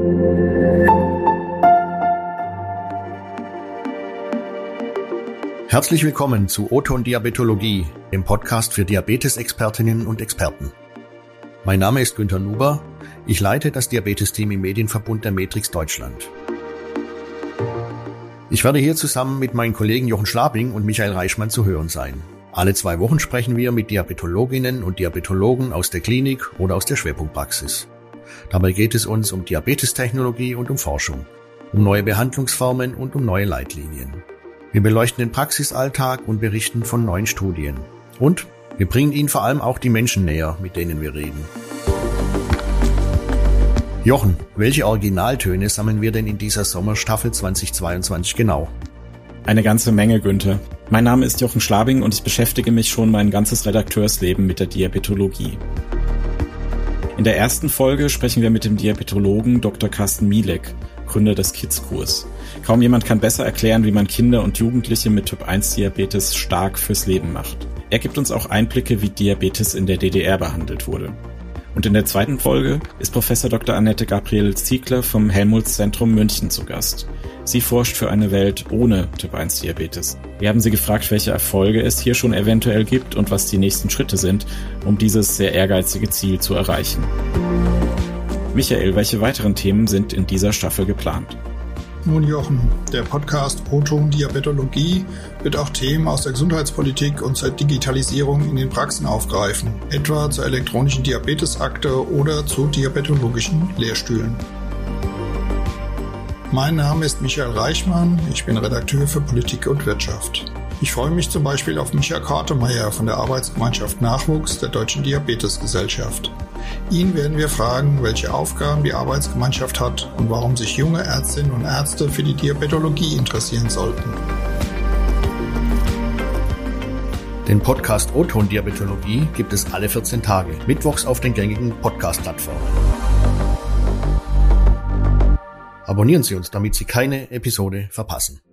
Herzlich willkommen zu O-Ton Diabetologie, dem Podcast für Diabetes-Expertinnen und Experten. Mein Name ist Günther Nuber, ich leite das Diabetes-Team im Medienverbund der Matrix Deutschland. Ich werde hier zusammen mit meinen Kollegen Jochen Schlabing und Michael Reichmann zu hören sein. Alle 2 Wochen sprechen wir mit Diabetologinnen und Diabetologen aus der Klinik oder aus der Schwerpunktpraxis. Dabei geht es uns um Diabetestechnologie und um Forschung, um neue Behandlungsformen und um neue Leitlinien. Wir beleuchten den Praxisalltag und berichten von neuen Studien. Und wir bringen Ihnen vor allem auch die Menschen näher, mit denen wir reden. Jochen, welche Originaltöne sammeln wir denn in dieser Sommerstaffel 2022 genau? Eine ganze Menge, Günther. Mein Name ist Jochen Schlabing und ich beschäftige mich schon mein ganzes Redakteursleben mit der Diabetologie. In der ersten Folge sprechen wir mit dem Diabetologen Dr. Carsten Mielek, Gründer des Kids-Kurs. Kaum jemand kann besser erklären, wie man Kinder und Jugendliche mit Typ-1-Diabetes stark fürs Leben macht. Er gibt uns auch Einblicke, wie Diabetes in der DDR behandelt wurde. Und in der zweiten Folge ist Professor Dr. Annette Gabriel-Ziegler vom Helmholtz-Zentrum München zu Gast. Sie forscht für eine Welt ohne Typ-1-Diabetes. Wir haben sie gefragt, welche Erfolge es hier schon eventuell gibt und was die nächsten Schritte sind, um dieses sehr ehrgeizige Ziel zu erreichen. Michael, welche weiteren Themen sind in dieser Staffel geplant? Nun Jochen, der Podcast O-Ton Diabetologie wird auch Themen aus der Gesundheitspolitik und zur Digitalisierung in den Praxen aufgreifen, etwa zur elektronischen Diabetesakte oder zu diabetologischen Lehrstühlen. Mein Name ist Michael Reichmann, ich bin Redakteur für Politik und Wirtschaft. Ich freue mich zum Beispiel auf Micha Kortemeyer von der Arbeitsgemeinschaft Nachwuchs der Deutschen Diabetesgesellschaft. Ihn werden wir fragen, welche Aufgaben die Arbeitsgemeinschaft hat und warum sich junge Ärztinnen und Ärzte für die Diabetologie interessieren sollten. Den Podcast O-Ton Diabetologie gibt es alle 14 Tage, mittwochs auf den gängigen Podcast-Plattformen. Abonnieren Sie uns, damit Sie keine Episode verpassen.